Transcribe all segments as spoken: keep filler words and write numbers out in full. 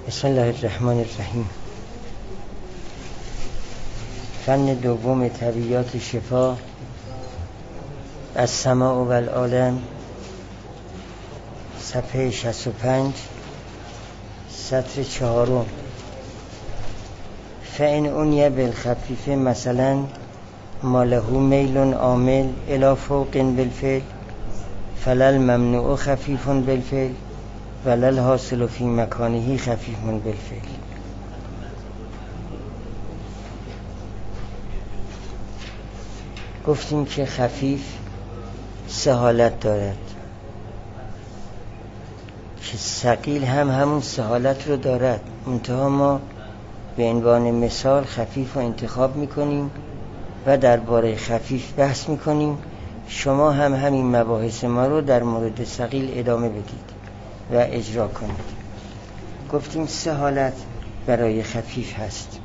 بسم الله الرحمن الرحیم. فن دوم طبیعیات شفا از سماع و العالم، صفحه شصت و پنج، سطر چهارم. فإن عنی بالخفیف مثلا ما له میل عامل الی فوق بالفعل فلل ممنوع خفیف بالفعل ولل حاصل فی مکانه خفیف بالفعل. گفتیم که خفیف سه حالت دارد که ثقیل هم همون سه حالت رو دارد، منتها ما به عنوان مثال خفیف رو انتخاب میکنیم و درباره خفیف بحث میکنیم. شما هم همین مباحث ما رو در مورد ثقیل ادامه بدید و اجرا کنید. گفتیم سه حالت برای خفیف هست.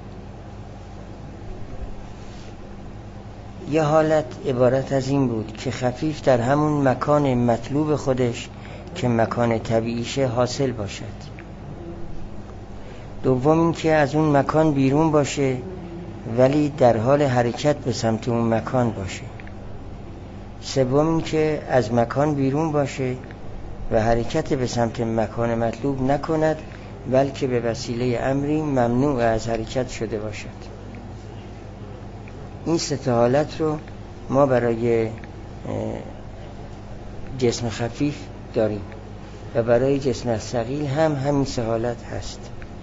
یه حالت عبارت از این بود که خفیف در همون مکان مطلوب خودش که مکان طبیعیشه حاصل باشد. دوم این که از اون مکان بیرون باشه ولی در حال حرکت به سمت اون مکان باشه. سوم این که از مکان بیرون باشه و حرکت به سمت مکان مطلوب نکند بلکه به وسیله امری ممنوع از حرکت شده باشد. این سه حالت رو ما برای جسم خفیف داریم و برای جسم ثقیل هم همین سه حالت هست.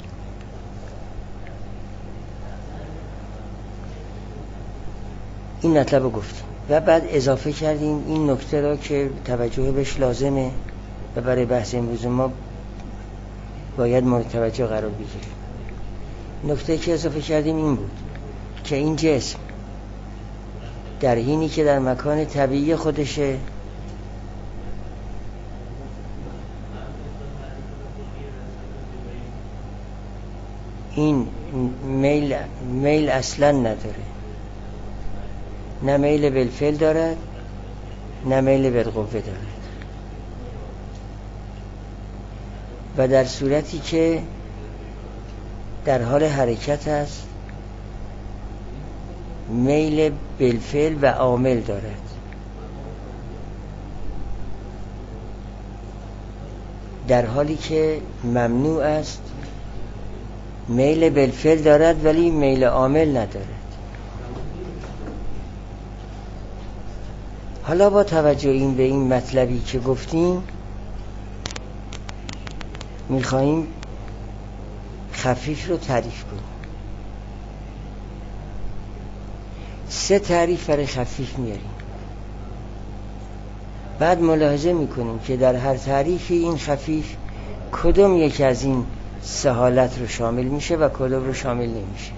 این مطلب رو گفتیم و بعد اضافه کردیم این نکته را که توجه بهش لازمه و برای بحث امروز ما باید مورد توجه قرار بگیره. نکته که اضافه کردیم این بود که این جسم در حینی که در مکان طبیعی خودشه این میل میل اصلا نداره، نه میل بالفعل دارد نه میل بالقوه دارد. و در صورتی که در حال حرکت است میل بالفعل و عامل دارد. در حالی که ممنوع است میل بالفعل دارد ولی میل عامل ندارد. حالا با توجه این به این مطلبی که گفتیم میخواییم خفیف رو تعریف کنیم. سه تعریف برای خفیف میاریم. بعد ملاحظه میکنیم که در هر تعریفی این خفیف کدوم یکی از این سه حالت رو شامل میشه و کدوم رو شامل نمیشه.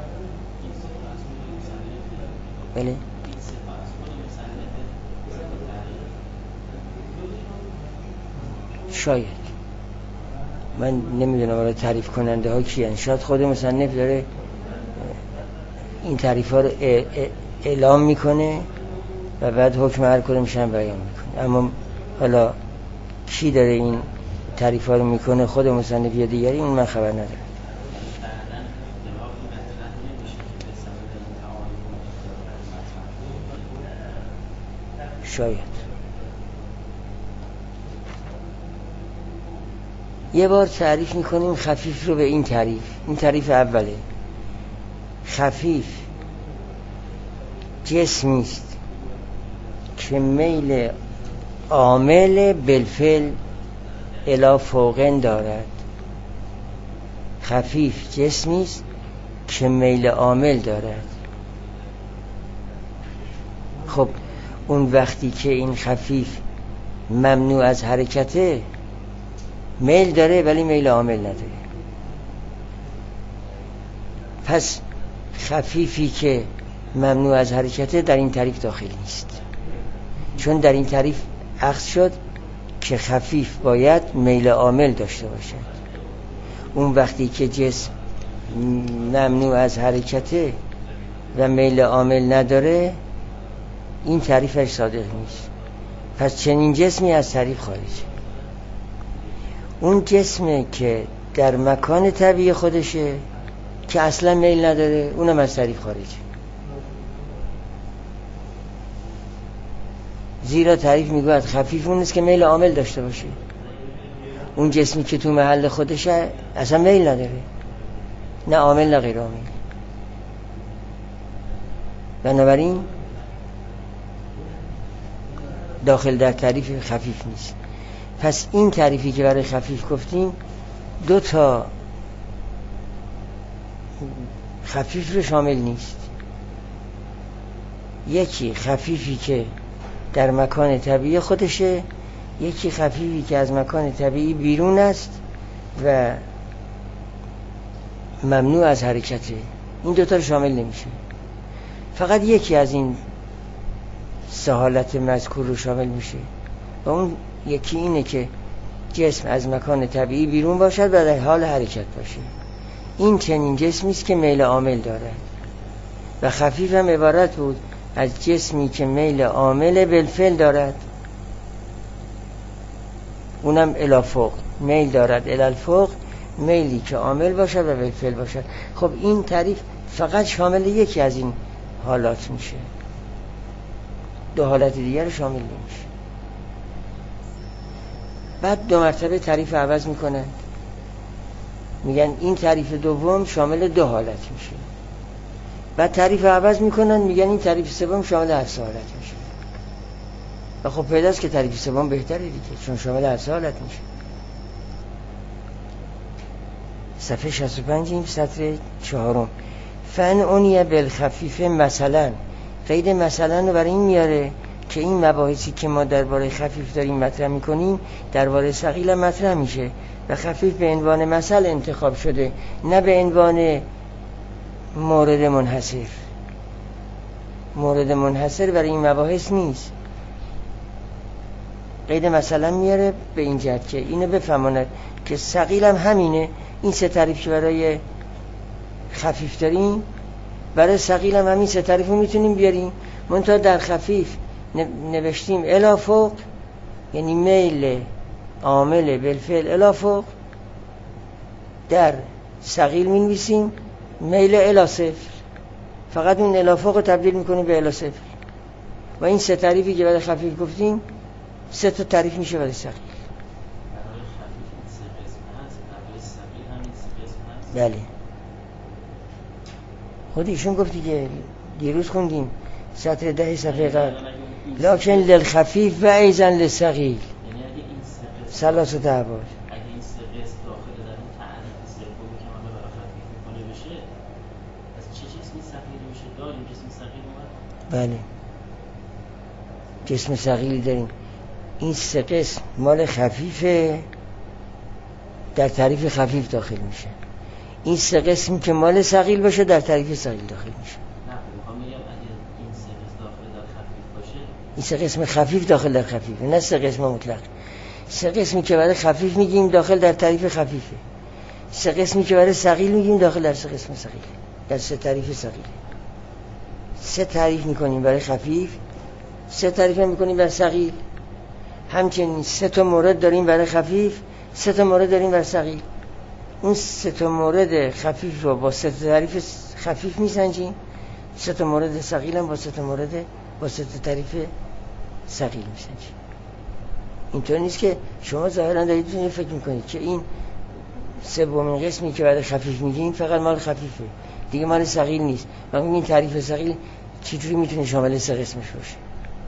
بله؟ شاید من نمیدونم ولی تعریف کننده ها کیان. شاید خود مصنف داره این تعریف ها رو اعلام میکنه و بعد حکم هر کدومش هم بیان میکنه. اما حالا کی داره این تعریف ها رو میکنه، خود مصنف یا دیگری، اون من خبر ندارم. شاید یه بار تعریف میکنیم خفیف رو به این تعریف. این تعریف اوله: خفیف جسمی است که میل عامل بالفعل الی فوقن دارد. خفیف جسمی است که میل عامل دارد. خب اون وقتی که این خفیف ممنوع از حرکته میل داره ولی میل عامل نداره. پس خفیفی که ممنوع از حرکته در این تعریف داخل نیست، چون در این تعریف اخذ شد که خفیف باید میل عامل داشته باشد. اون وقتی که جسم ممنوع از حرکته و میل عامل نداره این تعریفش صادق نیست. پس چنین جسمی از تعریف خارجه. اون جسمی که در مکان طبیعی خودشه که اصلا میل نداره، اونم از تعریف خارجه. زیرا تعریف میگوید خفیف اون است که میل عامل داشته باشه. اون جسمی که تو محل خودشه اصلا میل نداره، نه عامل نه غیر عامل. بنابراین داخل در تعریف خفیف نیست. پس این تعریفی که برای خفیف گفتیم دو تا خفیف رو شامل نیست. یکی خفیفی که در مکان طبیعی خودشه، یکی خفیفی که از مکان طبیعی بیرون است و ممنوع از حرکته. این دوتا رو شامل نمیشه. فقط یکی از این سه حالت مذکور رو شامل میشه و اون یکی اینه که جسم از مکان طبیعی بیرون باشد و در حال حرکت باشه. این چنین جسمی است که میل عامل دارد و خفیف هم عبارت بود از جسمی که میل عامل بالفعل دارد، اونم الافوق میل دارد، الالفوق میلی که عامل باشد و بالفعل باشد. خب این تعریف فقط شامل یکی از این حالات میشه، دو حالت دیگر شامل نمیشه. بعد دو مرتبه تعریف عوض میکنن، میگن این تعریف دوم شامل دو حالت میشه. بعد تعریف عوض میکنن، میگن این تعریف سوم شامل هر سه حالت میشه. و خب پیداست که تعریف سوم بهتره دیگه، چون شامل هر سه حالت میشه. صفحه شصت و پنج این سطر چهارم. فن اونیه بالخفیف مثلا، قید مثلا رو برای این میاره که این مباحثی که ما درباره خفیف داریم مطرح میکنیم درباره ثقیل مطرح میشه و خفیف به عنوان مثل انتخاب شده، نه به عنوان مورد منحصر. مورد منحصر برای این مباحث نیست. قید مثلا میاره به این جهت که اینو بفهماند که ثقیل هم همینه. این سه تعریف که برای خفیف داریم برای ثقیل هم همین سه تعریف رو میتونیم بیاریم. منتها در خفیف نوشتیم الی فوق، یعنی میل عامل بالفعل الی فوق. در ثقیل می نویسیم میل الی صفر، فقط اون الی فوق رو تبدیل میکنیم به الی صفر. و این سه تعریفی که برای خفیف گفتیم سه تا تعریف میشه برای ثقیل. بله خود ایشون گفتی که دیروز خوندیم سطر ده صفحه قبل، لکن للخفیف و ایزن للثقیل ثلاثه احوال. اگه این سه قسم داخل در اون تعریف سومی که ما برای خفیف میکنه بشه، از چه جسمی ثقیل میشه؟ داریم جسم ثقیل اومد؟ بله جسم ثقیل داریم. این سه قسم مال خفیفه، در تعریف خفیف داخل میشه. این سه قسم که مال ثقیل باشه در تعریف ثقیل داخل میشه. نه میخوام بگم اگه این سه قسم داخل در خفیف باشه، این سه قسم خفیف داخل در خفیفه، نه سه قسم مطلق. سه قسمی که برای خفیف میگیم داخل در تعریف خفیفه، سه قسمی که برای ثقیل میگیم داخل در سه قسم ثقیل، در سه تعریف ثقیل. سه تعریف میکنیم برای خفیف، سه تعریف میکنیم برای ثقیل. همچنین سه تا مورد داریم برای خفیف، سه تا مورد داریم برای ثقیل. اون سه تا مورد خفیف رو با سه تا تعریف خفیف میسنجیم، سه تا مورد ثقیل هم با سه تا مورد با سه تا تعریف ثقیل میسنجیم. اینطور نیست که شما ظاهرا دارید فکر میکنید که این سومین قسمی که برای خفیف میگیم فقط مال خفیفه، دیگه مال ثقیل نیست. و این تعریف ثقیل چجوری میتونه شامل سه قسمش باشه؟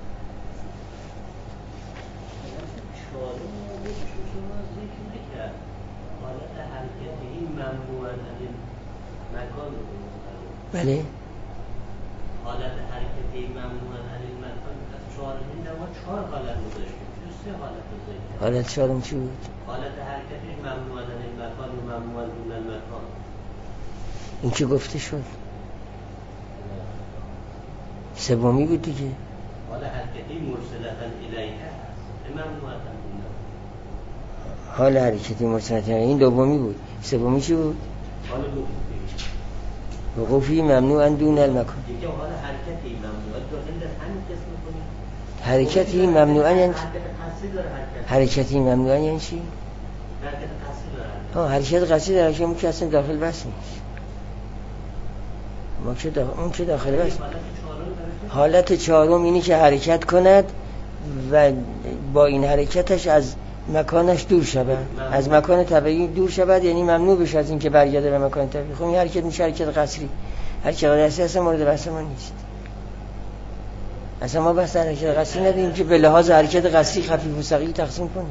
بله حالت حرکتی ممنوع عن المکان از چهارمین در ما چهار حالت گذاشتیم، سه حالت گذاشتیم. حالت چهارم چی بود؟ حالت حرکتش ممنوع عن المکان و ممنوع دون المکان. این که گفته شد سومی بود دیگه. حالت حرکتی مرسلتا الیه هست، ممنوع عن دون المکان. حال حرکتی مرسلتا این دومی بود. سومی چی بود؟ حال دومی وقوفی ممنوعا دون المکان. دیگه حال حرکتی ممنوع داخل در همین قسم کنیم. حرکتی ممنوعا یعنی حرکت قصدی داره. حرکت حرکتی ممنوعا یعنی چی؟ حرکت قصدی داره. ها حرکت قصری در حرکت که اصلا داخل بس نیست. ما که داخل اون که داخل بس. حالت چهارم اینی که حرکت کند و با این حرکتش از مکانش دور شود، از مکان طبیعی دور شود، یعنی ممنوع بشه از این که برگرده به مکان طبیعی. خب این حرکت میشه حرکت قصری. حرکت قصری اصلا مورد بحث ما نیست. اصلا ما بحث حرکت قصری نداریم که به لحاظ حرکت قصری خفیف و ثقیل تقسیم کنیم.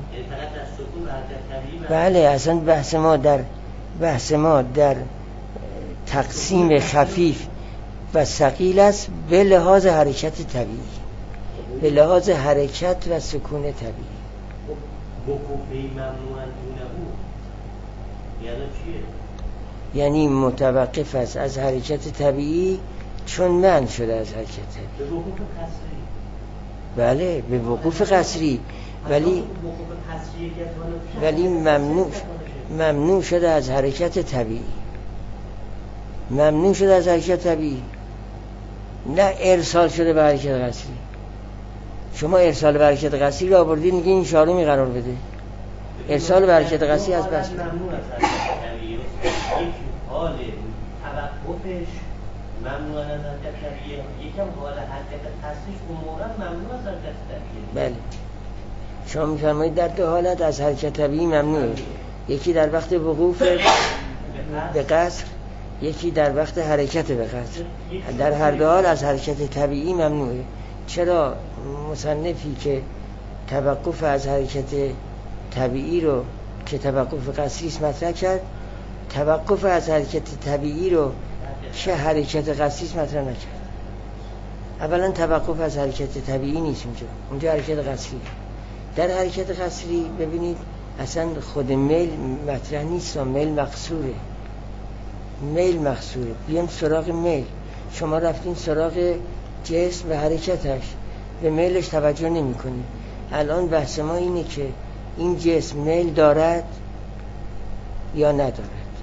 بله اصلا بحث ما در بحث ما در تقسیم خفیف و ثقیل است به لحاظ حرکت طبیعی، به لحاظ حرکت و سکون طبیعی. وقوفی ممنوعن دونه یعنی چیه؟ یعنی متوقف است از حرکت طبیعی چون منع شده از حرکت طبیعی. به وقوف قصری. بله به وقوف قصری، ولی ولی ممنوع ممنوع شده از حرکت طبیعی. ممنوع شده از حرکت طبیعی، نه ارسال شده به حرکت قصری. شما ارسال به حرکت قصری رو آوردید میگه این چهارمی قرار بده. ارسال به حرکت قصری از بس ممنوع از حرکت طبیعی. یک حال توقفش ممنوع از حرکت طبیعی، یکم حال حرکت قصریش اون مورد ممنوع از حرکت طبیعی. بله شما میفرمایید در دو حالت از حرکت طبیعی ممنوعه. یکی در وقت وقوف به قصر، یکی در وقت حرکت به قصر. در هر دو حال از حرکت طبیعی ممنوعه. چرا مصنفی که توقف از حرکت طبیعی رو که توقف قصری است مطرح کرد، توقف از حرکت طبیعی رو که حرکت قصری است مطرح نکرد؟ اولا توقف از حرکت طبیعی نیست اونجا، اونجا حرکت قصری. در حرکت قصری ببینید اصلا خود میل مطرح نیست، میل مقصوره. میل مقصوره. بیام سراغ میل. شما رفتین سراغ جسم و حرکتش، به میلش توجه نمی کنید. الان بحث ما اینه که این جسم میل دارد یا ندارد،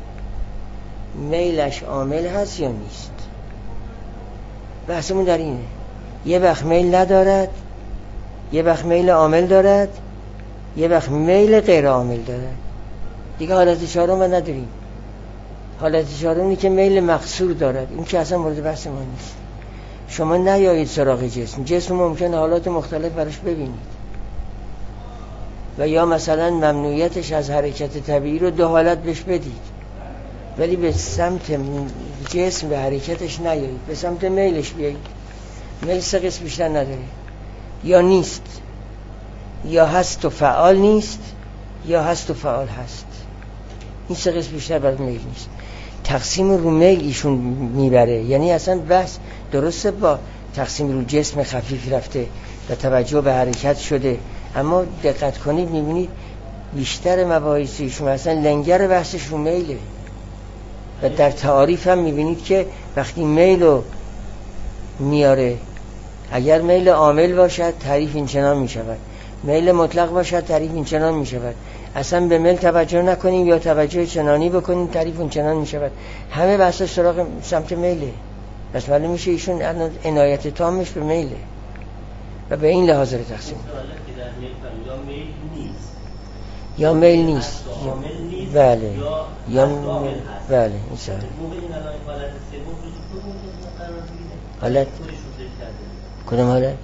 میلش عامل هست یا نیست. بحثمون در اینه. یه وقت میل ندارد، یه وقت میل عامل دارد، یه وقت میل غیر عامل دارد. دیگه حالت چهارم رو نداریم. حالت چهارمی که میل مقصور دارد، این که اصلا مورد بحث ما نیست. شما نیایید سراغ جسم. جسم ممکنه حالات مختلف براش ببینید و یا مثلا ممنوعیتش از حرکت طبیعی رو دو حالت بهش بدید، ولی به سمت جسم به حرکتش نیایید، به سمت میلش بیایید. میل سه قسم بیشتر نداره، یا نیست، یا هست و فعال نیست، یا هست و فعال هست. این سه قسم بیشتر برای میل نیست. تقسیم رو میل ایشون میبره، یعنی اصلا بحث درسته با تقسیم رو جسم خفیف رفته و توجه به حرکت شده، اما دقت کنید میبینید بیشتر مباحث ایشون اصلا لنگر بحثش رو میله و در تعاریف هم میبینید که وقتی میل رو میاره، اگر میل عامل باشد تعریف این چنان میشود، میل مطلق باشد تعریف این چنان میشود. اصلا به میل توجه نکنیم یا توجه چنانی بکنیم تعریف اون چنان میشود. همه بحثش سراغ سمت میله. پس معلوم میشه ایشون عنایت تامش به میله و به این لحاظ رو تقسیم یا میل نیست یا بله یا بله این سوال حالت کدام حالت؟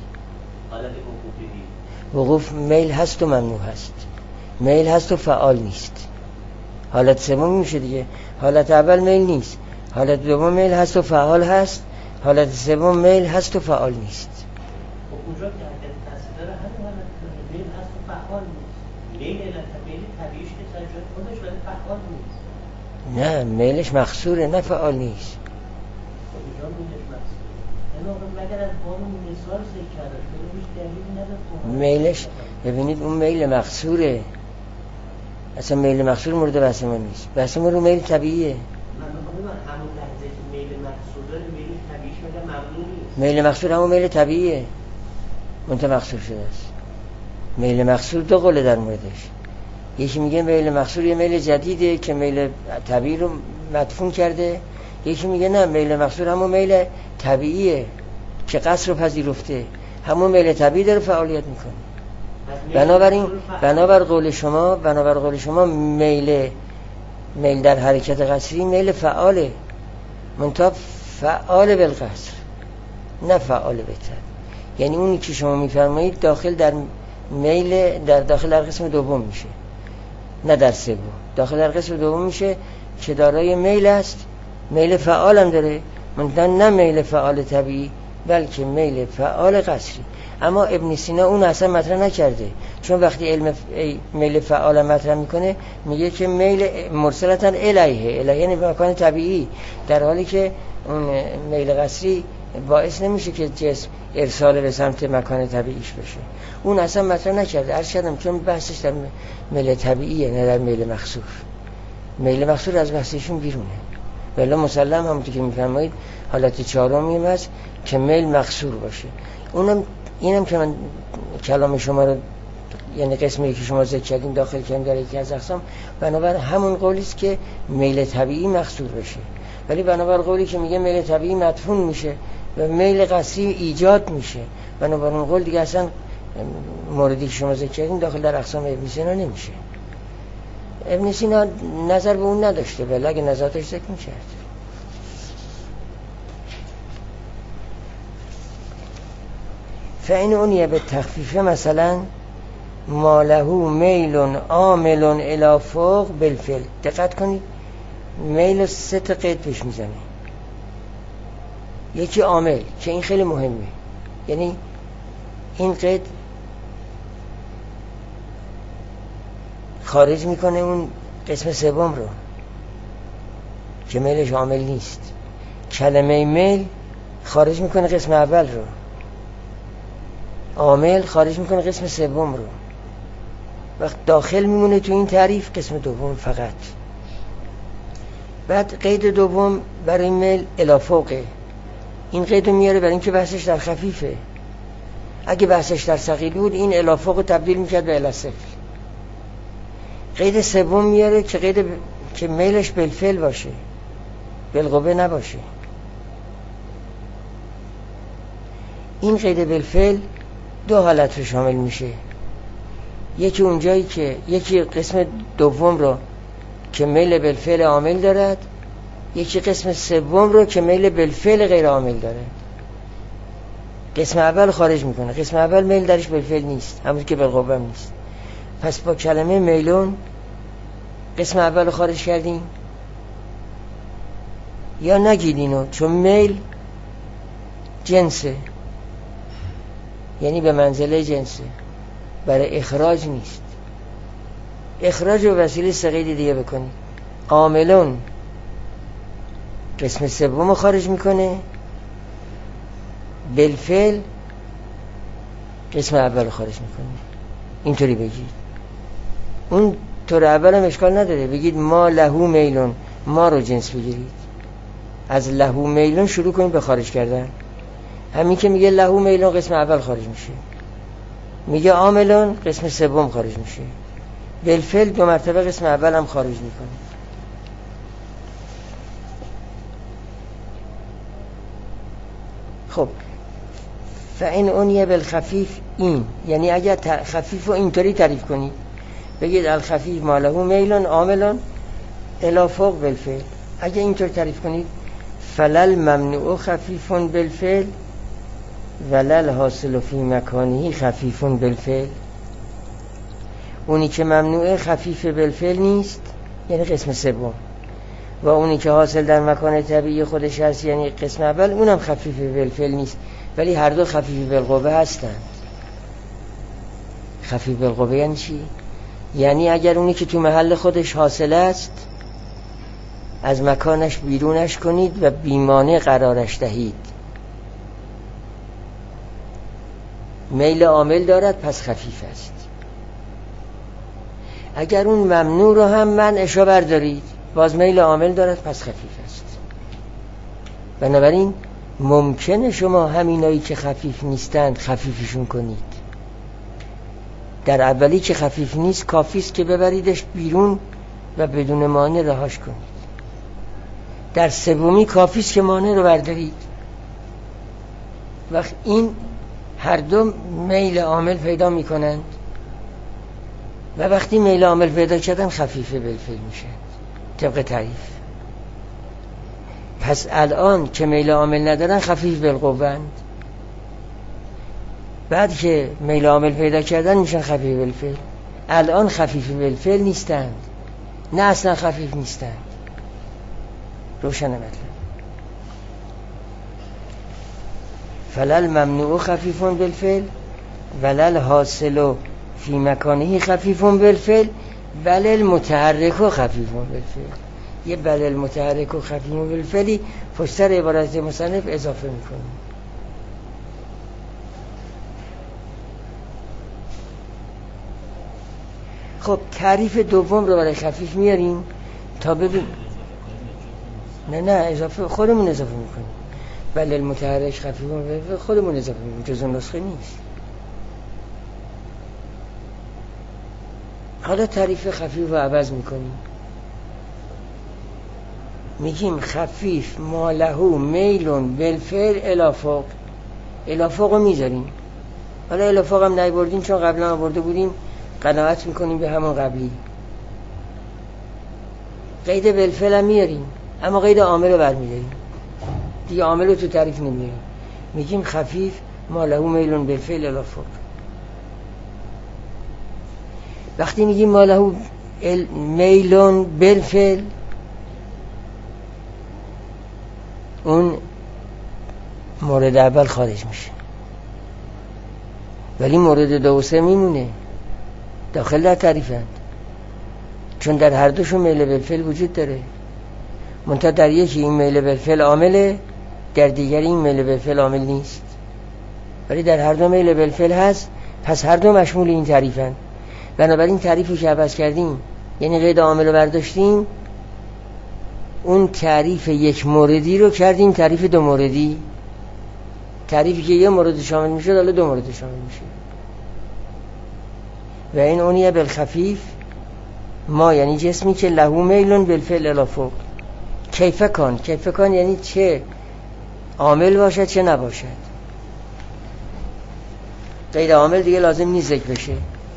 وقوف میل هست و ممنوع هست، میل هست و فعال نیست. حالت سوم میشه دیگه. حالت اول میل نیست، حالت دوم میل هست و فعال هست، حالت سوم میل هست و فعال نیست. اونجا که حرکت قصری داره همین حالت داره، میل هست و فعال نیست. میل میل طبیعیش که تجربه خودش ولی فعال نیست. نه میلش مخصوره نه فعال نیست. اونجا میلش مخصوره. یعنی مگر از قانون مثال ذکر کرده شده هیچ دلیلی نداره. میلش ببینید اون میل مخصوره. اصلا میل مخصور مورد بحث ما نیست. بحث ما رو میل طبیعیه. من میگم همون لحظه که میل مخصور داره میل طبیعیش مگه ممنوع نیست. میل مخصور همون میل طبیعیه. منتها مخصور شده است. میل مخصور دو قوله در موردش. یکی میگه میل مخصور یه میل جدیده که میل طبیعی رو مدفون کرده، یکی میگه نه میل مخصور همون میل طبیعیه که قصر رو پذیرفته، همون میل طبیعی داره فعالیت میکنه. بنابراین بنابر قول شما بنابر قول شما میل میل در حرکت قصری میل فعاله، منتها فعال بالقصر نه فعال بهتر. یعنی اونی که شما میفرمایید داخل در میل در داخل در قسم دوم میشه، نه در سوم. داخل در قسم دوم میشه که دارای میل است، میل فعال هم داره، منتها نه میل فعال طبیعی بلکه میل فعال قصری. اما ابن سینا اون اصلا مطرح نکرده، چون وقتی علم میل فعال مطرح میکنه میگه که میل مرسلتاً الیه، الیه یعنی به مکان طبیعی، در حالی که اون میل قصری باعث نمیشه که جسم ارسال به سمت مکان طبیعیش بشه. اون اصلا مطرح نکرده، عرض کردم چون بحثش در میل طبیعیه نه در میل مخصوص. میل مخصوص از بحثشون بیرونه. ولی مسلم همونطور که میفرمایید حالت چهارمی هست که میل مقصور باشه. اونم اینم که من کلام شما رو یعنی قسمی که شما ذکر کردین داخل کردیم در یکی از اقسام، بنابر همون قولی است که میل طبیعی مقصور بشه، ولی بنابر قولی که میگه میل طبیعی مدفون میشه و میل قصری ایجاد میشه، بنابر اون قول دیگه اصلا موردی که شما ذکر کردین داخل در اقسام ابن سینا نمیشه. ابن سینا نظر به اون نداشته، ولی اگه نظر داشت ذکر میکرد. فإن عنی به تخفیفه مثلا ما له میل عامل الی فوق بالفعل. دقت کنید میل سه تا قید پیش میزنه. یکی عامل که این خیلی مهمه، یعنی این قید خارج میکنه اون قسم سوم رو که میلش عامل نیست. کلمه میل خارج میکنه قسم اول رو، عامل خارج میکنه قسم سوم رو. وقت داخل میمونه تو این تعریف قسم دوم فقط. بعد قید دوم برای میل الی فوقه، این قید رو میاره برای اینکه بحثش در خفیفه. اگه بحثش در ثقیل بود این الی فوق رو تبدیل میکرد به الی سفل. قید سوم میاره که قید ب... که میلش بالفعل باشه، بالقوه نباشه. این قید بالفعل دو حالت رو شامل میشه. یکی اونجایی که یکی قسم دوم رو که میل بالفعل عامل دارد، یکی قسم سوم رو که میل بالفعل غیر عامل داره. قسم اول خارج میکنه. قسم اول میل درش بالفعل نیست، همون که بالقوه نیست. پس با کلمه میلون قسم اول رو خارج کردیم یا نگید اینو، چون میل جنسه، یعنی به منزله جنسه، برای اخراج نیست. اخراج رو وسیله سقید دیگه بکنی. عاملون قسم سوم رو خارج میکنه، بالفعل قسم اول رو خارج میکنه. اینطوری بگید. اون طور اول هم اشکال نداره، بگید ما لهو میلون، ما رو جنس بگیرید، از لهو میلون شروع کنید به خارج کردن. همین که میگه لهو میلون قسم اول خارج میشه، میگه عاملون قسم سوم خارج میشه، بالفعل دو مرتبه قسم اول هم خارج میکنه. خب فإن عنی بالخفیف، این یعنی اگر خفیف رو اینطوری تعریف کنید، بگید الخفیف ما له میلون عاملون الی فوق بالفعل. اگر اینطور تعریف کنید فلل ممنوع خفیفون بالفعل ولل حاصل فی مکانه خفیفون بالفعل. اونی که ممنوع خفیف بالفعل نیست یعنی قسم سوم، و اونی که حاصل در مکان طبیعی خودش هست یعنی قسم اول، اونم خفیف بالفعل نیست، ولی هر دو خفیف بالقوه هستند. خفیف بالقوه یعنی چی؟ یعنی اگر اونی که تو محل خودش حاصل است از مکانش بیرونش کنید و بیمانع قرارش دهید. میل عامل دارد پس خفیف است. اگر اون ممنوع رو هم منعشو بردارید باز میل عامل دارد پس خفیف است. بنابراین ممکنه شما همینایی که خفیف نیستند خفیفشون کنید. در اولی که خفیف نیست کافیست که ببریدش بیرون و بدون مانع رهاش کنید. در سومی کافیست که مانع رو بردارید. وقت این هر دو میل عامل پیدا میکنند و وقتی میل عامل پیدا کردن خفیفه بالفعل میشه. طبق تعریف. پس الان که میل عامل ندارن خفیف بالقوه‌اند، بعد که میل عامل پیدا کردن میشن خفیف بالفعل. الان خفیف بالفعل نیستند، نه اصلا خفیف نیستند. روشن مطلب. فلل ممنوع خفیف بالفعل ولل حاصل فی مکانه خفیف بالفعل ولل متحرک خفیف بالفعل. یه بلل متحرک و خفیف بالفعلی پشت سر عبارت مصنف اضافه میکنیم. خب تعریف دوم رو برای خفیف میاریم تا ببین. نه نه اضافه خودمون اضافه میکنیم. بلل متحرک خفیف بالفعل خودمون اضافه میکنیم، جز نسخه نیست. حالا تعریف خفیف رو عوض میکنیم، میگیم خفیف ما له میلون بالفعل الی فوق. الی فوق رو میذاریم. حالا الی فوق هم نیاوردیم چون قبلا آورده بودیم، قناعت میکنیم به همون قبلی. قید بالفعل هم میاریم اما قید عامل رو برمیداریم دیگه، عامل رو تو تعریف نمیاریم. میگیم خفیف ما له میلون بالفعل الی فوق. وقتی میگیم ما له میلون بالفعل، اون مورد اول خارج میشه، ولی مورد دو و سه میمونه، داخل در تعریفند، چون در هر دوشون میل بالفعل وجود داره. منتها در یکی این میل بالفعل عامله، در دیگری این میل بالفعل عامل نیست، ولی در هر دو میل بالفعل هست. پس هر دو مشمول این تعریفند. بنابراین تعریفی که عوض کردیم، یعنی قید عامل رو برداشتیم، اون تعریف یک موردی رو کردیم تعریف دو موردی. تعریفی که یه مورد شامل میشه حالا دو مورد شامل میشه. و این اونیه بالخفیف ما، یعنی جسمی که له میلون بالفعل الی فوق. کیف کن، کیف کن یعنی چه عامل باشد چه نباشد. قید عامل دیگه لازم نیست ذکر بشه،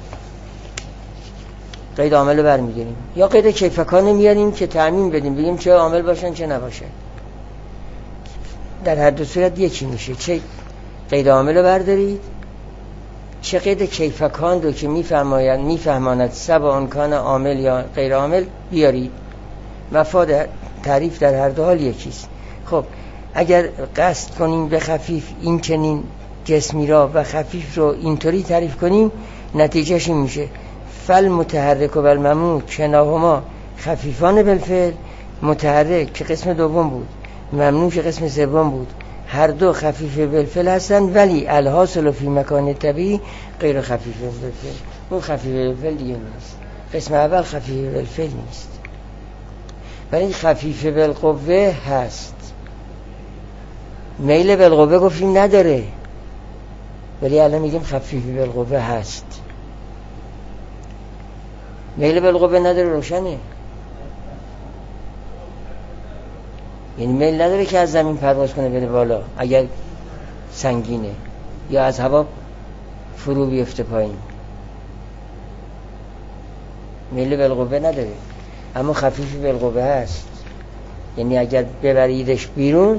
قید عامل رو برمیگیریم، یا قید کیفکان میاریم که تعمیم بدیم، بگیم چه عامل باشن چه نباشن. در هر دو صورت یکی میشه، چه قید عامل رو بردارید چه قید کیفکان رو که میفرماید میفهماند سبا امکان عامل یا غیر عامل بیارید. مفاد تعریف در هر دو حال یکیست. خب اگر قصد کنیم به خفیف این چنین جسمی را و خفیف رو اینطوری تعریف کنیم، نتیجهش این میشه فل متحرک و بالممنوع کناهما خفیفان بالفعل. متحرک که قسم دوم بود، ممنوع که قسم سوم بود، هر دو خفیف بالفعل هستند، ولی الحاصل فی مکان طبیعی غیر خفیف بالفعل. اون خفیف بالفعل دیگه نیست. قسم اول خفیف بالفعل نیست، ولی خفیف بالقوه هست. میل بالقوه گفتیم نداره، ولی الان میگیم خفیف بالقوه هست. میل بالقوه نداره، روشنه. یعنی میل نداره که از زمین پرواز کنه بره بالا اگر سنگینه، یا از هوا فرو بیفته پایین. میل بالقوه نداره، اما خفیف بالقوه هست. یعنی اگر ببریدش بیرون،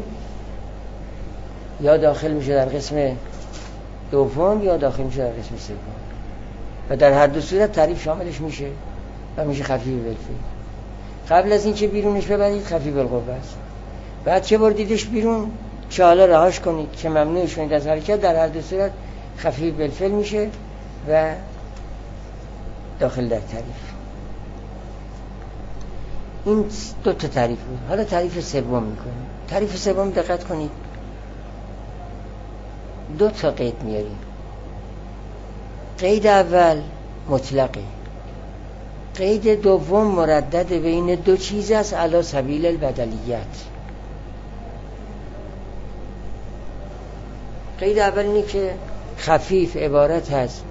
یا داخل میشه در قسم دوم یا داخل میشه در قسم سوم، و در هر دو صورت تعریف شاملش میشه و میشه خفیف بالفعل. قبل از این چه بیرونش ببرید خفیف بالقوه است، بعد چه بردیدش بیرون چه حالا رهاش کنید چه ممنوعش کنید از حرکت، در هر دو صورت خفیف بالفعل میشه و داخل در تعریف. این دو تا تعریف بود. حالا تعریف سوم میکنیم. تعریف سوم دقت کنید، دو تا قید میاریم. قید اول مطلقه، قید دوم مردد بین دو چیز است علی سبیل البدلیت. قید اول اینه که خفیف عبارت هست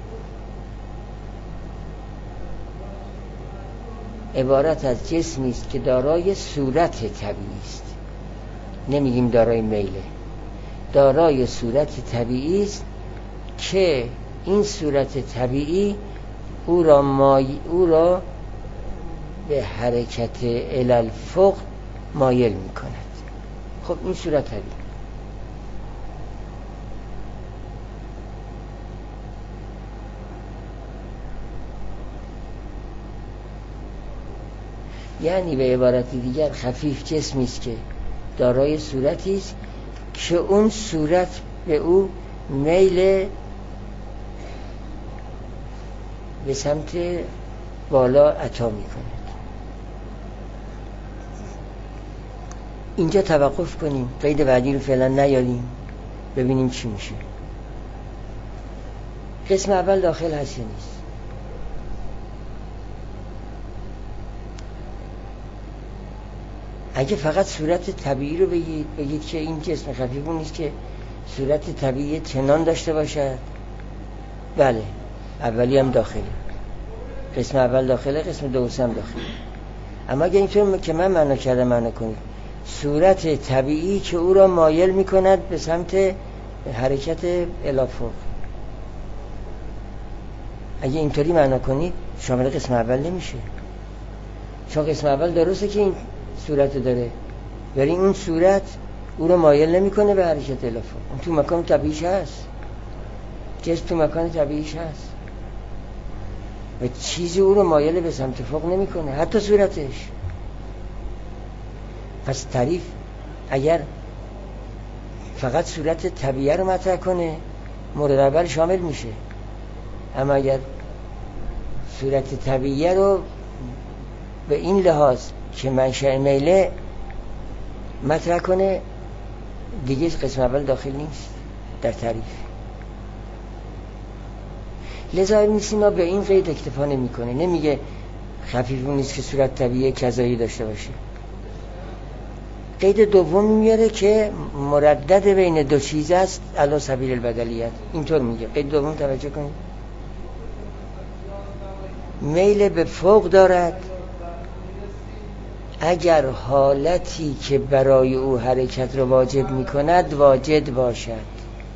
عبارت از جسمی است که دارای صورت طبیعی است. نمیگیم دارای میله، دارای صورت طبیعی است که این صورت طبیعی او را مای... او را به حرکت الالفوق مایل میکند. خب این صورت طبیعی. یعنی به عبارت دیگر خفیف جسمی است که دارای صورتی است که اون صورت به او میل به سمت بالا عطا میکند. اینجا توقف کنیم، قید بعدی رو فعلا نیاریم، ببینیم چی میشه. قسم اول داخل هست یا نیست؟ اگه فقط صورت طبیعی رو بگید، بگید که این جسم خفیف اون نیست که صورت طبیعی چنان داشته باشد، بله اولی هم داخله، قسم اول داخله، قسم دوم هم داخله. اما اگه اینطور که من معنا کردم معنا کنید، صورت طبیعی که او را مایل میکند به سمت حرکت الافق، اگه اینطوری معنا کنید شامل قسم اول نمیشه، چون قسم اول درسته که این صورت داره، ولی اون صورت او رو مایل نمیکنه به حرکت الافق. اون تو مکان طبیعیش هست، جسم تو مکان طبیعیش هست و چیزی او رو مایل به سمت فوق نمیکنه، حتی صورتش. پس تعریف اگر فقط صورت طبیعی رو مطرح کنه مورد اول شامل میشه، اما اگر صورت طبیعی رو به این لحاظ که منشأ میله مطرح کنه دیگه قسم اول داخل نیست در تعریف. لذا ابن سینا به این قید اکتفا نمیکنه، نمیگه خفیف اون نیست که صورت طبیعی کذایی داشته باشه. قید دوم میاره که مردد بین دو چیز است علی سبیل البدلیت، اینطور میگه. قید دوم توجه کنید، میل به فوق دارد اگر حالتی که برای او حرکت رو واجب میکند واجد باشد.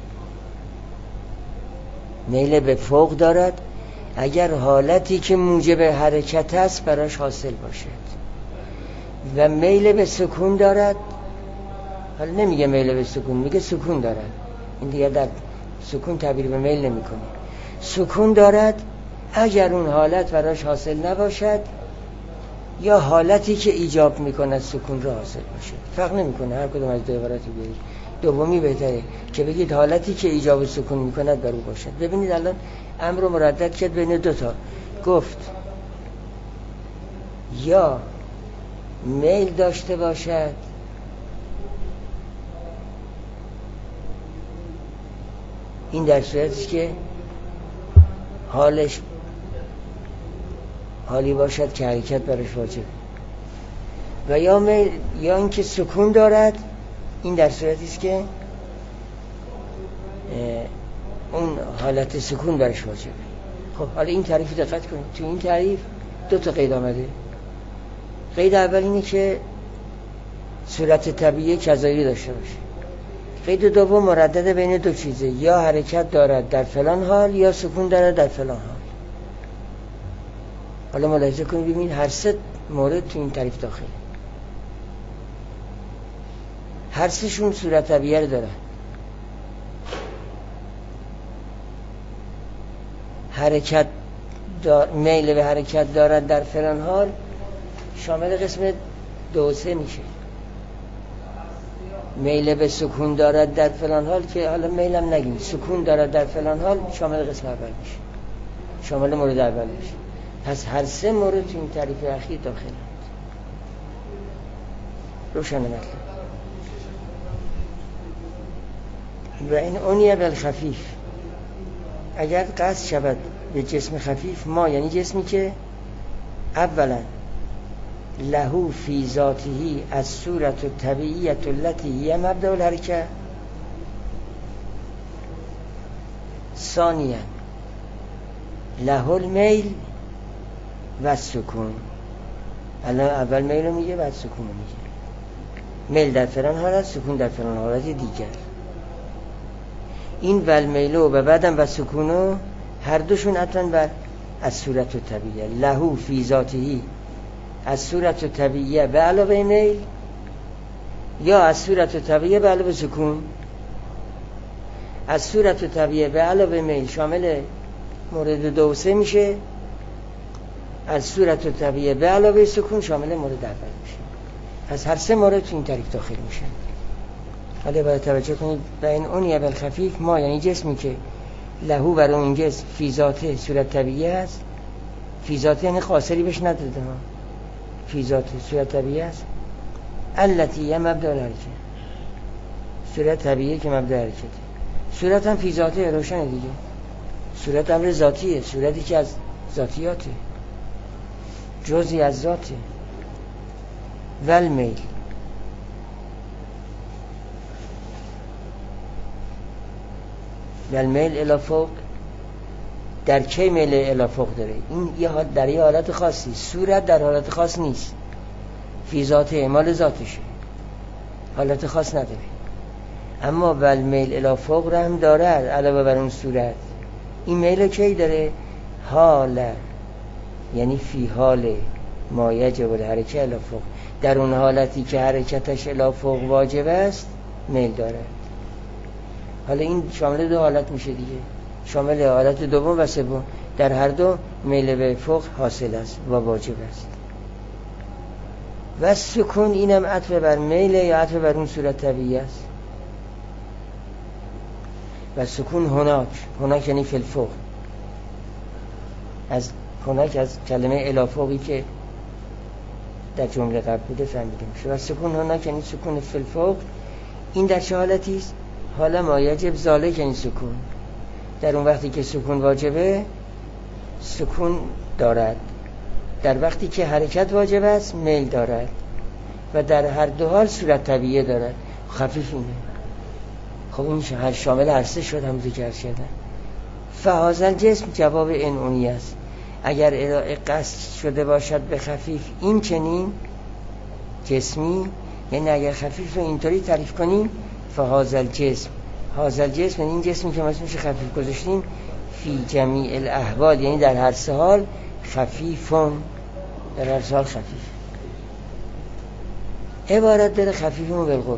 میل به فوق دارد اگر حالتی که موجب حرکت است براش حاصل باشد. و میل به سکون دارد، حالا نمیگه میل به سکون، میگه سکون دارد، این دیگه در سکون تعبیر به میل نمیکنه. سکون دارد اگر اون حالت براش حاصل نباشد یا حالتی که ایجاب میکنه سکون را حاصل باشه. فرق نمیکنه هر کدوم از دو عبارتی بیارید، دومی بهتره که بگید حالتی که ایجاب سکون میکند بر او باشد. ببینید الان امر رو مردد کرد بین دوتا، گفت یا میل داشته باشد این در صورتی که حالش حالی باشد که حرکت برش واجب، و یا میل یا اینکه سکون دارد، این در صورتی است که اون حالت سکون برش واجب. خب حالا این تعریف دقت کنید، تو این تعریف دو تا قید آمده. قید اول اینه که صورت طبیعی کذایی داشته باشه. قید دوم مردد بین دو چیزه، یا حرکت دارد در فلان حال یا سکون دارد در فلان حال. حالا ملاحظه کنید ببینید هر سه مورد تو این تعریف داخله، هر سه شون صورت طبیعی دارن. حرکت دار... میل به حرکت دارد در فلان حال شامل قسم دو سه میشه. میل به سکون دارد در فلان حال که حالا میلم نگیم، سکون دارد در فلان حال شامل قسم اول میشه، شامل مورد اول میشه. پس هر سه مورد تو این تعریف اخیر داخل هست. روشن مطلب. و این اونیه بالخفیف، اگر قصد شود به جسم خفیف ما یعنی جسمی که اولا لهو فی ذاته از صورت و طبیعیت التي هی مبدأ الحرکه، ثانیا له المیل و سکون. الان اول میل رو میگه بعد سکون رو میگه. میل در فلان حالت، سکون در فلان حالت دیگر. این ول میلو و بعدم و سکونو هر دوشون عطفاً بر از صورت و طبیعه. لهو فی ذاته از صورت طبیعیه به علاوه میل یا از صورت طبیعیه به علاوه سکون؟ از صورت طبیعیه به علاوه میل شامل مورد دو و سه میشه، از صورت طبیعیه به علاوه سکون شامل مورد اول میشه. از هر سه مورد تو این تعریف داخل میشه. حالا باید توجه کنید به این اونیه بالخفیف ما یعنی جسمی که لهو بر اون جسم فی ذاته صورت طبیعی است. فی ذاته یعنی قاصری بهش نداده ها، فی ذاته صورت طبیعی است. التی یه مبدأ الحرکه، صورت طبیعی که مبدأ حرکته. صورت هم فی ذاته روشنه دیگه، صورت امر ذاتیه، صورتی که از ذاتیاته، جزئی از ذاته. ول میل ول میل الی فوق، در کی میل الی فوق داره؟ این یه حال در یه حالت خاصی، صورت در حالت خاص نیست، فی ذاته اعمال ذاتشه، حالت خاص نداره. اما ول میل الی فوق رو هم داره علاوه بر اون صورت. این میل کی داره؟ حال، یعنی فی حال ما یجب الحرکه الی فوق، در اون حالتی که حرکتش الی فوق واجب است میل داره. حالا این شامل دو حالت میشه دیگه، شامل حالت دوم و سوم. در هر دو میل به فوق حاصل است و واجب است. و سکون اینم عطف بر میل یا عطف بر اون صورت طبیعی است. و سکون هناک، هناک یعنی فی الفوق، از هناک از کلمه الی فوقی که در جمله قبل بوده فهمیده میشه. و سکون هناک یعنی سکون فی الفوق. این در چه حالتی است؟ حالا ما یجب ذالک یعنی سکون، در اون وقتی که سکون واجبه سکون دارد، در وقتی که حرکت واجب است میل دارد، و در هر دو حال صورت طبیعی دارد. خفیف اینه. خب این هر شامل هر سه شد هم ذکر شدن. فهازل جسم جواب این اونی است. اگر ارائه قصد شده باشد به خفیف این چنین جسمی، یعنی اگر خفیف رو اینطوری تعریف کنیم فهازل جسم، هازل جسم یعنی این جسمی که ما اسمش خفیف گذاشتیم، فی جمیع الاحوال یعنی در هر سه حال خفیفون، در هر سه حال خفیف. عبارت داره خفیفون بالقوه،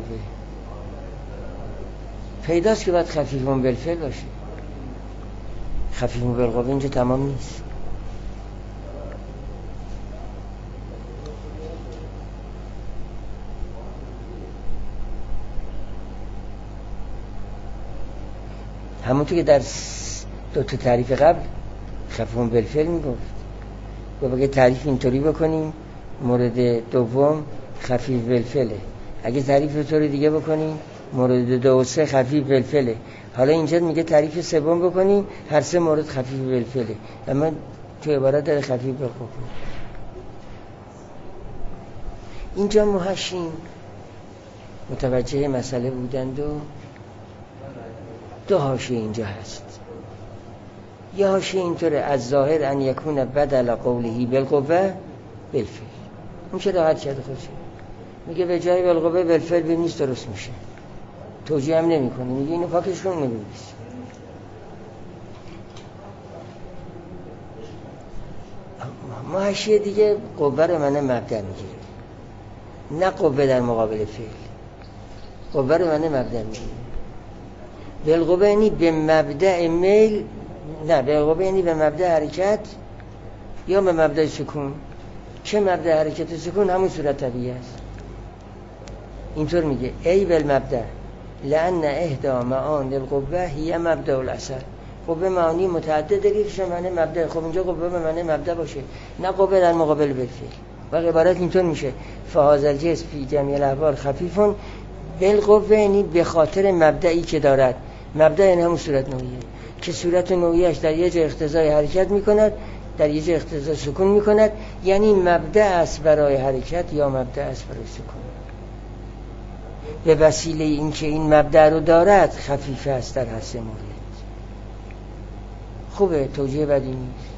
پیداست که باید خفیفون بالفعل باشه. خفیفون بالقوه اینجا تمام نیست. همونطور که در دو تا تعریف قبل خفیفون بالفعل میگفت، و بگه تعریف اینطوری بکنیم مورد دوم خفیف بالفعله، اگه تعریف رو طور دیگه بکنیم مورد دو و سه خفیف بالفعله. حالا اینجا میگه تعریف سوم بکنیم هر سه مورد خفیف بالفعله، اما تو عبارت داره خفیف بالقوه. اینجا محشین متوجه مسئله بودند و دو حاشیه اینجا هست. یه حاشیه اینطوره از ظاهر ان یکون بدل قوله بالقوه بالفعل، اون که راحت کرده خودشه، میگه به جای بالقوه بالفعل بنویس درست میشه، توجیه هم نمی کنه، میگه اینو پاکش کن نمی‌نویس. ما حاشیه دیگه قوه رو منه مبدأ میگیره، نه قوه در مقابل فعل، قوه رو منه مبدأ میگیره. بالقوه یعنی به مبدأ میل، نه بالقوه یعنی به مبدأ حرکت یا به مبدأ سکون. چه مبدأ حرکت و سکون؟ همون صورت طبیعی است. اینطور میگه ای بالمبدأ لأن اهدا معان القوه هی مبدأ الاثر. قوه معانی متعدد داره که معنی مبدأ. خب اینجا قوه به معنی مبدأ باشه، نه قوه در مقابل بالفعل. و عبارت اینطور میشه فهازل جسم فی جمیع الاحوال خفیفون بالقوه، یعنی به خاطر مبدئی که دارد. مبدأ یعنی همون صورت نوعیه که صورت نوعیش در یه جا اقتضای حرکت میکند، در یه جا اقتضای سکون میکند، یعنی مبدأ است برای حرکت یا مبدأ است برای سکون. به وسیله اینکه این مبدأ رو دارد خفیف است در هر سه مورد. خوبه، توجیه بدی نیست.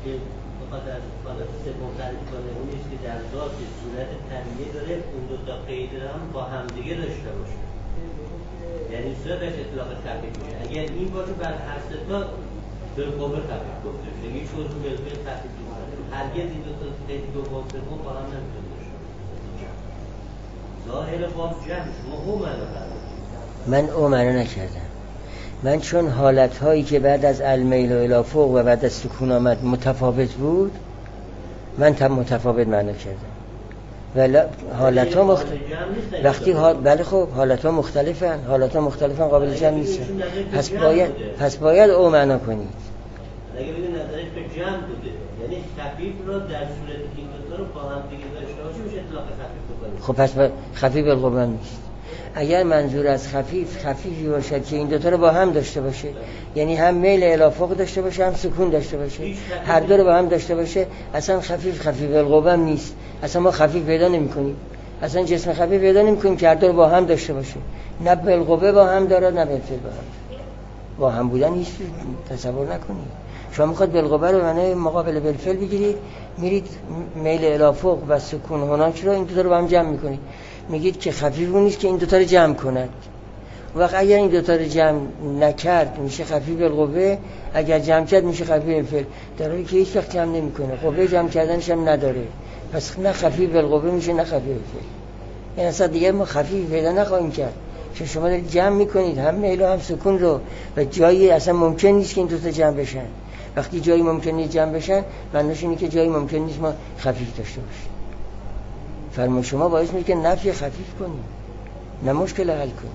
که بخواد از حالت سوم تعریف کنه اونیش که در ذات صورت طبیعی داره اون دو تا قید هم با همدیگه داشته باشه، یعنی صورتش اطلاق خفیف میشه. اگر این باشه بر هر سه تا بالقوه خفیف گفته میشه، هیچ موضوع بالقوه خفیف نیست. هرگز این دو تا قید دوم سوم با هم نمیتونه داشته باشه. ظاهر باب جمع شما او معنا فرمودید. من او معنا نکردم. من چون حالت‌هایی که بعد از المیل و الافوق و بعد از سکون آمد متفاوت بود، من تم متفاوت معنا کردم. ولی حالت‌ها مختلف وقتی ها... بله خب حالت‌ها مختلفن، حالت‌ها مختلفن قابل جمع نیستن. پس باید پس باید او معنا کنید. اگه بگید نظرش به جمع بوده، یعنی خفیف رو در صورت این دو تا رو با هم دیگه داشته باشه میشه اطلاق خفیف بکنید. خب پس با... خفیف بالقوه نیست. اگر منظور از خفیف خفیفی باشد که این دوتا رو با هم داشته باشه، یعنی هم میل الافق داشته باشه هم سکون داشته باشه، هر دو رو با هم داشته باشه، اصلا خفیف خفیف القوه نیست. اصلا ما خفیف پیدا نمی‌کنیم، اصلا جسم خفیف پیدا نمی‌کنیم که هر دو رو با هم داشته باشه. نه بالقوه با هم داره نه بالفعل با هم. با هم بودن هیچ تصور نکنید. شما میخواد بالقوه رو معنی مقابل بالفعل بگیرید، میرید میل الافق و سکون هناک رو این دو تا رو با هم جمع می‌کنید. میگید که خفیف اون نیست که این دوتا رو جمع کند. وقت اگر این دوتا رو جمع نکرد میشه خفیف بالقوه، اگر جمع کرد میشه خفیف بالفعل، در حالی که هیچ وقت جمع نمیکنه، قوه جمع کردنش هم نداره. پس نه خفیف بالقوه میشه نه خفیف بالفعل. این اصلا دیگه ما خفیف پیدا نخواهیم کرد، چون شما دارید جمع میکنید هم میل و هم سکون رو و جایی اصلا ممکن نیست که این دوتا جمع بشن. وقتی جایی ممکن نیست جمع بشن، معنیش اینه که جایی ممکن نیست ما خفیف داشته باشیم. فرمان شما باعث میشه که نفی خفیف کنیم، نه مشکل حل کنیم.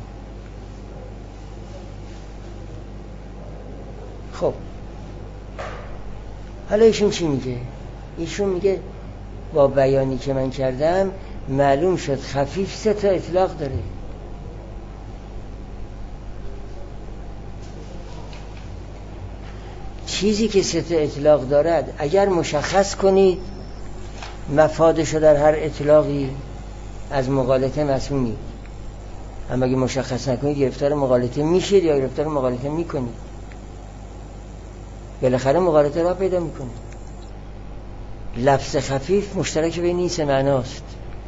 خب حالا ایشون چی میگه؟ ایشون میگه با بیانی که من کردم معلوم شد خفیف سه تا اطلاق داره. چیزی که سه تا اطلاق دارد اگر مشخص کنید مفادشو در هر اطلاقی از مغالطه مسئولید، اما اگه مشخص نکنید گرفتار مغالطه میشید یا گرفتار مغالطه میکنید. بالاخره مغالطه را پیدا میکنید. لفظ خفیف مشترک بین این سه معناست.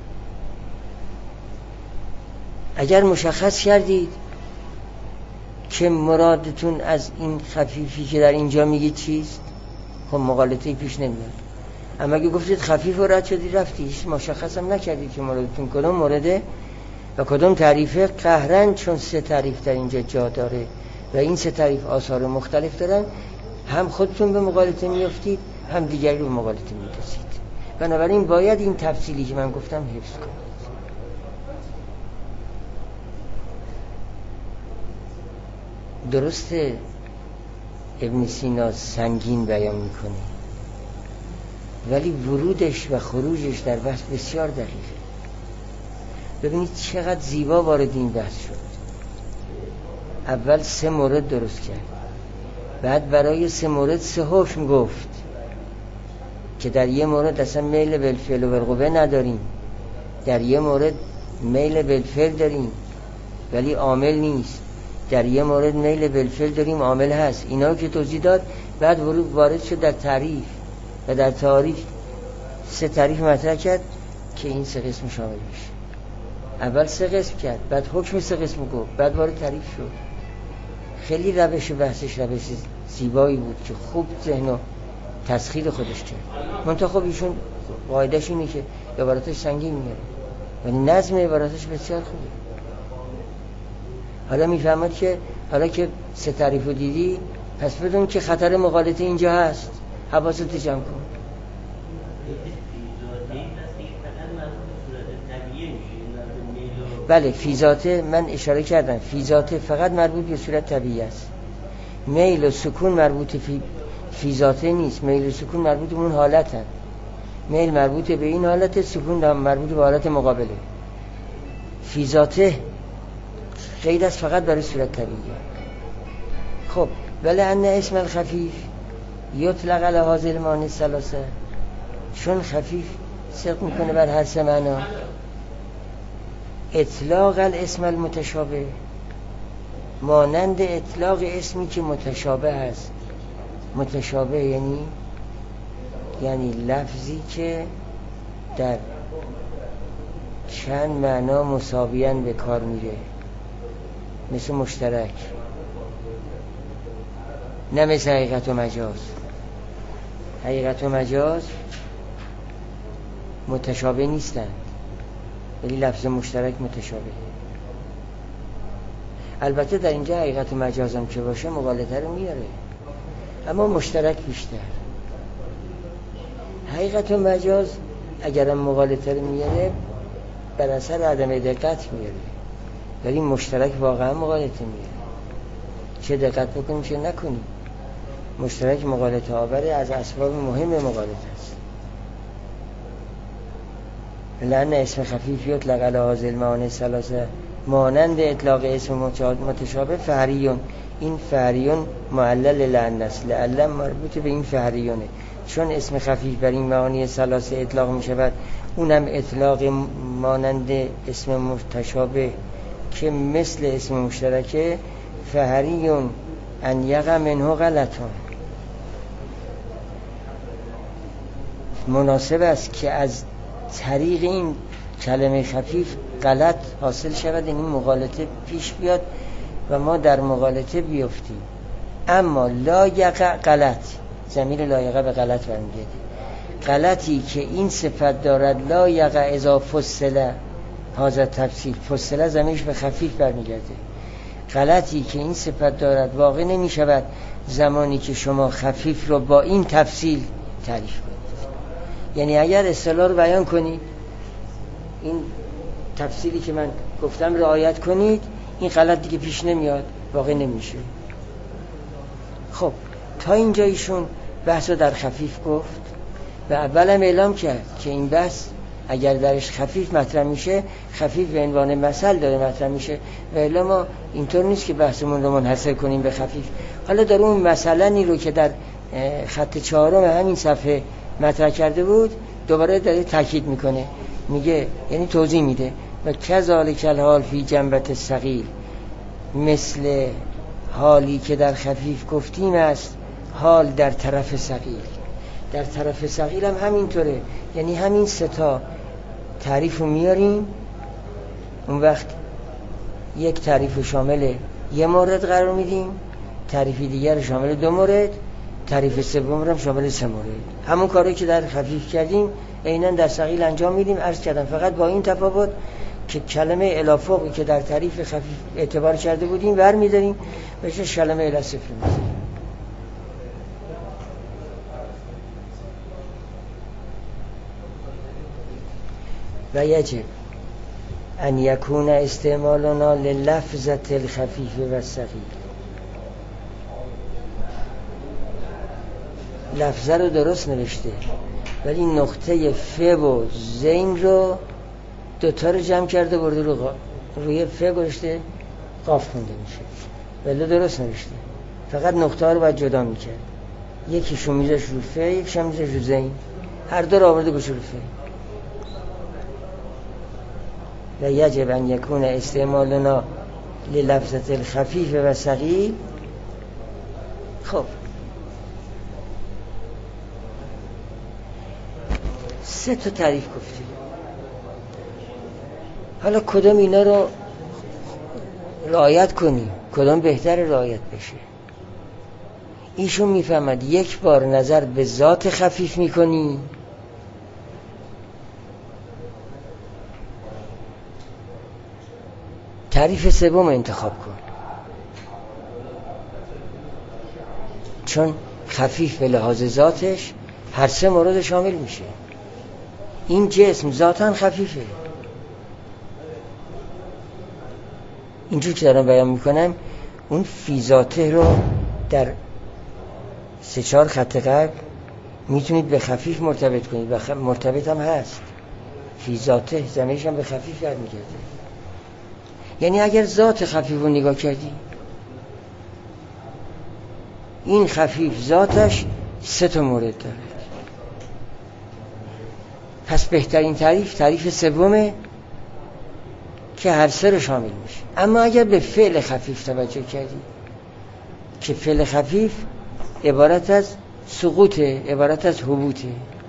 اگر مشخص کردید که مرادتون از این خفیفی که در اینجا میگید چیست، خب مغالطه‌ای پیش نمیاد. اما اگه گفتید خفیف و رد شدی رفتی، مشخص هم نکردید که مرادتون کدوم مورده و کدوم تعریفه، قهرن چون سه تعریف در اینجا جا داره و این سه تعریف آثار مختلف دارن، هم خودتون به مغالطه میافتید هم دیگری رو به مغالطه میرسید. بنابراین باید این تفصیلی که من گفتم حفظ کنید. درسته ابن سینا سنگین بیان میکنه، ولی ورودش و خروجش در بحث بسیار دقیقه. ببینید چقدر زیبا وارد این بحث شد. اول سه مورد درست کرد، بعد برای سه مورد سه حکم گفت که در یه مورد اصلا میل بالفعل و بالقوه نداریم، در یه مورد میل بالفعل داریم ولی عامل نیست، در یه مورد میل بالفعل داریم عامل هست. اینا که توضیح داد. بعد وارد شد در تعریف و در تعریف سه تعریف مطرح کرد که این سه قسم شامل میشه. اول سه قسم کرد، بعد حکم سه قسم گفت، بعد وارد تعریف شد. خیلی روش بحثش روش زیبایی بود که خوب ذهن و تسخیر خودش کرد. منتها خب ایشون قاعدش اینه که عباراتش سنگین میاره ولی نظم عباراتش بسیار خوبه. حالا میفهمد که حالا که سه تعریف رو دیدی، پس بدون که خطر مغالطه اینجا هست، حواست جمع کن. بله فیزاته من اشاره کردم، فیزاته فقط مربوط به صورت طبیعی است. میل و سکون مربوط فی فیزاته نیست. میل و سکون مربوط به اون حالت هست. میل مربوط به این حالت، سکون مربوط به حالت مقابله. فیزاته غیر از فقط برای صورت طبیعی. خب ولی ان اسم الخفیف یطلق علی هذه المعانی الثلاثه، چون خفیف صدق میکنه بر هر سه معنا. اطلاق الاسم المتشابه مانند اطلاق اسمی که متشابه است. متشابه یعنی یعنی لفظی که در چند معنا مساویاً به کار میره، مثل مشترک، نه مثل حقیقت و مجاز. حقیقت و مجاز متشابه نیستند، ولی لفظ مشترک متشابه. البته در اینجا حقیقت و مجاز هم که باشه مغالطه رو میاره، اما مشترک بیشتر. حقیقت و مجاز اگرم مغالطه رو میاره بر اثر عدم دقت میاره، ولی مشترک واقعا مغالطه میاره، چه دقت بکنیم چه نکنیم. مشترک مغالطه آوره، از اسباب مهم مغالطه است. لأن اسم خفیف یطلق علی هذه المعانی الثلاثه، مانند اطلاق اسم متشابه فهریون. این فهریون معلل لأن است، لأن مربوط به این فهریونه، چون اسم خفیف بر این معانی ثلاثه اطلاق می شود، اونم اطلاق مانند اسم متشابه که مثل اسم مشترکه. فهریون ان یقع منه غلطون، مناسب است که از طریق این کلمه خفیف غلط حاصل شود، این مغالطه پیش بیاد و ما در مغالطه بیفتیم. اما لا یقع غلط، ضمیر لا یقع به غلط برمیگرده. غلطی که این صفت دارد لا یقع اذا فصل، هذا تفصیل، فصل ضمیرش به خفیف برمیگرده. غلطی که این صفت دارد واقع نمی شود زمانی که شما خفیف رو با این تفصیل تعریف کنید. یعنی اگر اصطلاح رو بیان کنید، این تفصیلی که من گفتم رعایت کنید، این غلط دیگه پیش نمیاد، واقع نمیشه. خب تا اینجا ایشون بحث رو در خفیف گفت و اولم اعلام کرد که این بحث اگر درش خفیف مطرح میشه، خفیف به عنوان مثل داره مطرح میشه، و الا ما اینطور نیست که بحثمون رو منحصر کنیم به خفیف. حالا در اون مثلنی رو که در خط چهارم همین صفحه مطرح کرده بود دوباره داره تاکید میکنه، میگه یعنی توضیح میده و کذالک الحال فی جنبت صغیر، مثل حالی که در خفیف گفتیم است حال در طرف صغیر. در طرف صغیر هم همینطوره، یعنی همین سه تا تعریف رو میاریم، اون وقت یک تعریف رو شامل یه مورد قرار میدیم، تعریف دیگر رو شامل دو مورد، تعریف سوم رو هم شامل سه مورد. همون کاری که در خفیف کردیم عیناً در ثقیل انجام میدیم. عرض کردم فقط با این تفاوت که کلمه الافوقی که در تعریف خفیف اعتبار کرده بودیم برمی‌داریم و چه کلمه الاسفر می‌ذاریم. و یجب ان یکون استعمالنا للفظة الخفیف و الثقیل. لفظه رو درست نوشته ولی نقطه ف و زین رو دوتا رو جمع کرده برده رو قا... روی ف گذاشته قاف خونده میشه، ولی درست نوشته، فقط نقطه ها رو باید جدا میکرد، یکیشو میذاش رو ف، یکیشو میذاش رو زین، هر دو رو آورده گوشه رو ف. و یجب ان یکون استعمالنا للفظة الخفیف و ثقیل. خب سه تا تعریف گفتیم، حالا کدام اینا رو رعایت کنیم، کدام بهتر رعایت بشه؟ ایشون میفهمد یک بار نظر به ذات خفیف میکنی، تعریف سوم انتخاب کن، چون خفیف به لحاظ ذاتش هر سه مورد شامل میشه. این جسم ذاتاً خفیفه، اینجور که دارم بیان میکنم اون فی ذاته رو در سه چهار خط قبل میتونید به خفیف مرتبط کنید و خ... مرتبط هم هست، فی ذاته زمینش هم به خفیف برمیگرده. یعنی اگر ذات خفیف رو نگاه کردی، این خفیف ذاتش سه تا مورد داره، پس بهترین تعریف تعریف سومه که هر سه رو شامل میشه. اما اگر به فعل خفیف توجه کردی که فعل خفیف عبارت از سقوطه، عبارت از هبوطه،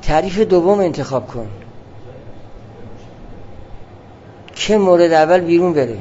تعریف دوم انتخاب کن که مورد اول بیرون بره،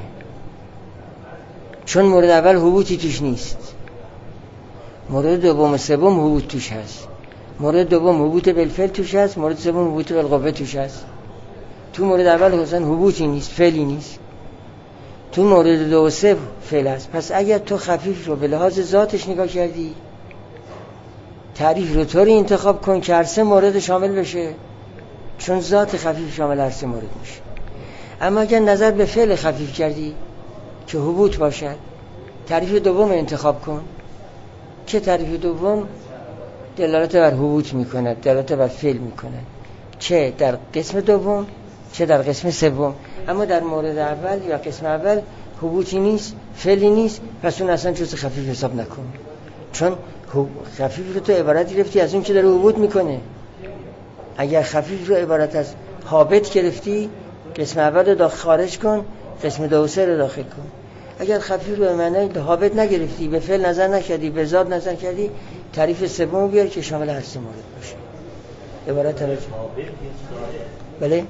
چون مورد اول حبوطی توش نیست. مورد دوم و سوم حبوط توش هست. مورد دوم حبوط بالفعل توش هست، مورد سوم حبوط بالقوه توش هست. تو مورد اول حسن حبوطی نیست، فعلی نیست. تو مورد دو و سه فعل هست. پس اگر تو خفیف رو به لحاظ ذاتش نگاه کردی، تعریف رو طوری انتخاب کن که هر سه مورد شامل بشه، چون ذات خفیف شامل هر سه مورد میشه. اما اگر نظر به فعل خفیف کردی که حبوط باشد، تعریف دوم انتخاب کن که تعریف دوم دلالت بر حبوط میکند، دلالت بر فعل میکند، چه در قسم دوم چه در قسم سوم. اما در مورد اول یا قسم اول حبوطی نیست، فعلی نیست، پس اون اصلا جز خفیف حساب نکن، چون خفیف رو تو عبارت گرفتی از اون که داره حبوط میکنه. اگر خفیف رو عبارت از هابط گرفتی، قسم اول رو داخل خارج کن، قسم دو و سه رو داخل کن. اگر خفیف رو به معنای هابط نگرفتی، به فعل نظر نکردی، به ذات نظر کردی، تعریف سوم بیار که شامل هر سه مورد باشه. عبارت توجه. بله؟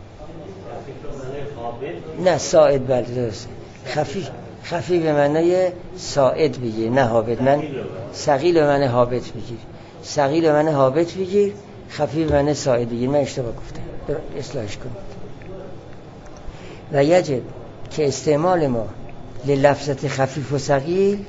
نه ساعد، بله درست. خفیف خفیف به معنای ساعد بگیر، نه هابط. من ثقیل به معنای هابط بگیر، ثقیل به معنای هابط بگیر، خفیف به معنای ساعد بگیر. من اشتباه گفتم، اصلاحش کن. و یجب که استعمال ما للفظت خفیف و ثقیل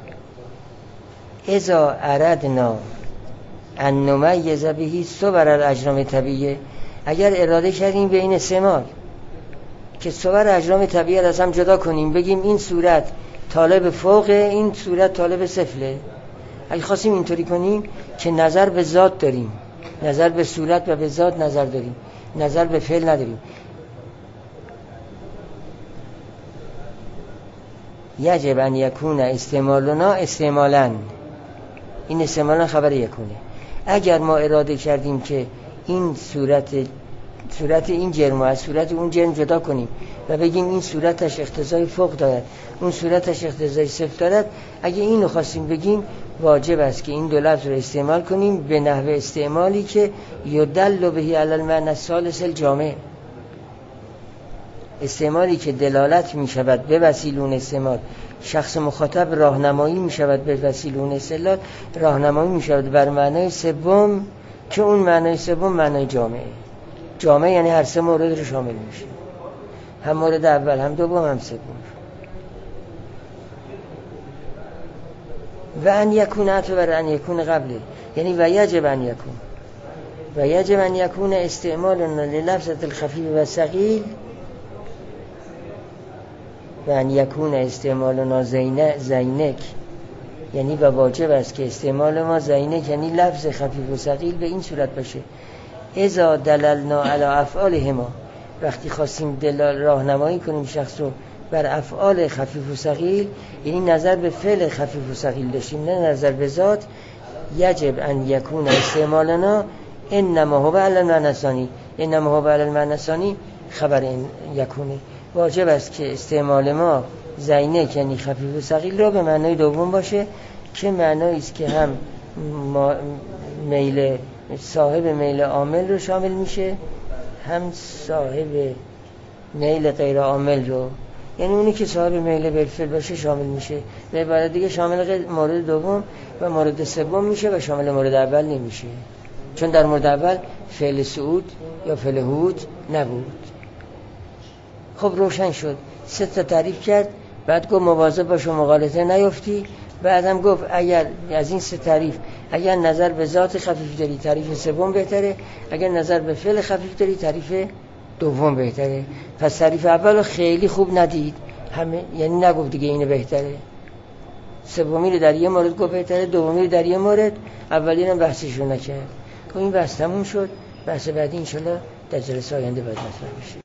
اذا اردنا ان نمیز به صور الاجرام طبیعیه، اگر اراده کردیم به این استعمال که صور اجرام طبیعی از هم جدا کنیم، بگیم این صورت طالب فوقه، این صورت طالب سفله. اگه خواستیم اینطوری کنیم که نظر به ذات داریم، نظر به صورت و به ذات نظر داریم، نظر به فعل نداریم، یجب ان یکون استعمالنا استعمالا، این استعمالا خبر یکونه. اگر ما اراده کردیم که این صورت صورت این جرم از صورت اون جرم جدا کنیم و بگیم این صورتش اقتضای فوق دارد، اون صورتش اقتضای صفر دارد، اگه اینو خواستیم بگیم، واجب است که این دو لفظ رو استعمال کنیم به نحو استعمالی که یدل به علی المعنی الثالث الجامع، استعمالی که دلالت می شود به وسیله اون استعمال، شخص مخاطب راهنمایی می شود به وسیله اون استدلال، راهنمایی می شود بر معنای سوم که اون معنای سوم معنای جامعه. جامعه یعنی هر سه مورد رو شامل میشه، هم مورد اول، هم دوم، هم سوم. و ان یکون عطف بر ان یکون قبله، یعنی و یجب ان یکون و یجب ان یکون استعمالنا للفظة الخفیف و ثقیل و ان یکون استعمالنا زینک، یعنی و واجب است که استعمال ما زینک یعنی لفظ خفیف و ثقیل به این صورت باشه اذا دللنا علی افعالهما، وقتی خواستیم دلال راهنمایی کنیم شخص رو بر افعال خفیف و ثقیل، یعنی نظر به فعل خفیف و ثقیل داشتیم نه نظر به ذات، یجب ان یکون استعمالنا انما هو علی المعنی الثانی، انما هو علی المعنی الثانی خبر این یکونه، واجب است که استعمال ما زینک یعنی خفیف و ثقیل رو به معنای دوم باشه که معنایی است که هم میل صاحب میل عامل رو شامل میشه، هم صاحب میل غیر عامل رو، یعنی اونی که صاحب میل بالفعل باشه شامل میشه، به عبارت دیگه شامل مورد دوم و مورد سوم میشه و شامل مورد اول نمیشه، چون در مورد اول فعل صعود یا فعل هود نبود. خب روشن شد، سه تا تعریف کرد، بعد گفت مواظب باش و مغالطه نیفتی، بعدم گفت اگر از این سه تعریف اگر نظر به ذات خفیف داری تعریف سوم بهتره، اگر نظر به فعل خفیف داری تعریف دوم بهتره. پس تعریف اولو خیلی خوب ندید، همه یعنی نگفت دیگه اینه بهتره، سومی رو در یه مورد گفت بهتره، دومی رو در یه مورد، اولی رو بحثش رو نکرد. این بحث تموم شد، بحث بعدی انشالله در جلسه آینده باید مطرح بشه.